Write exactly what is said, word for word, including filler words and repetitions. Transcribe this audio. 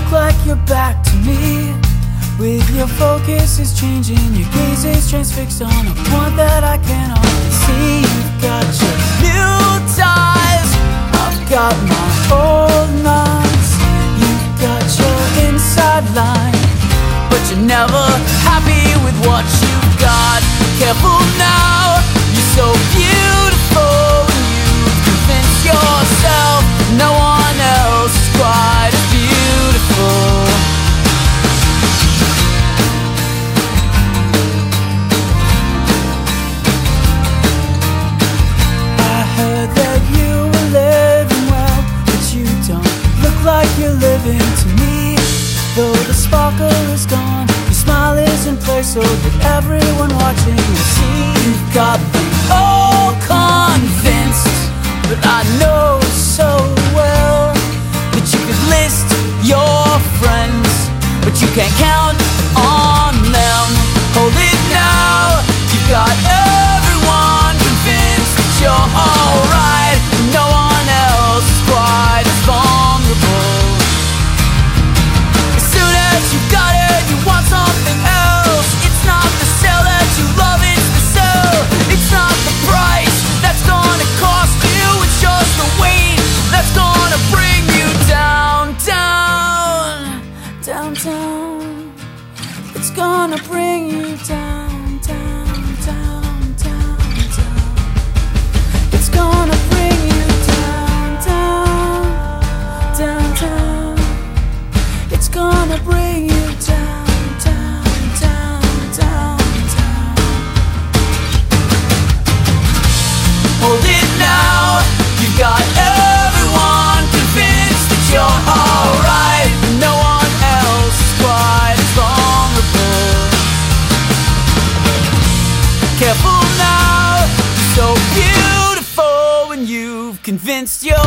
look like you're back to me. With your focus is changing, your gaze is transfixed on a point that I can often see. You've got your new ties, I've got my old knots. You've got your inside line, but you're never happy with what you've got. Careful now, you're so beautiful when you convince yourself no one else is quite as beautiful. I heard that you were living well, but you don't look like you're living to me. Though the sparkle is gone, your smile is in place so that everyone watching will see. You've got them all convinced, but I know so well that you could list your friends, but you can't count on them. Hold it now, you've got everyone convinced that you're alright. No one else is quite as vulnerable. As soon as you've got it, you want something else. It's not the sell that you love, it's the sell. It's not the price that's gonna cost you, it's just the weight that's gonna bring you down, down, down, down. It's gonna bring you down, down, down, down, down. It's gonna bring you down, down, down, down. It's gonna bring you down, down, down, down, down. Hold it now, you've got everyone convinced that you're alright. No one else is quite as vulnerable. Careful now, you're so beautiful when you've convinced yourself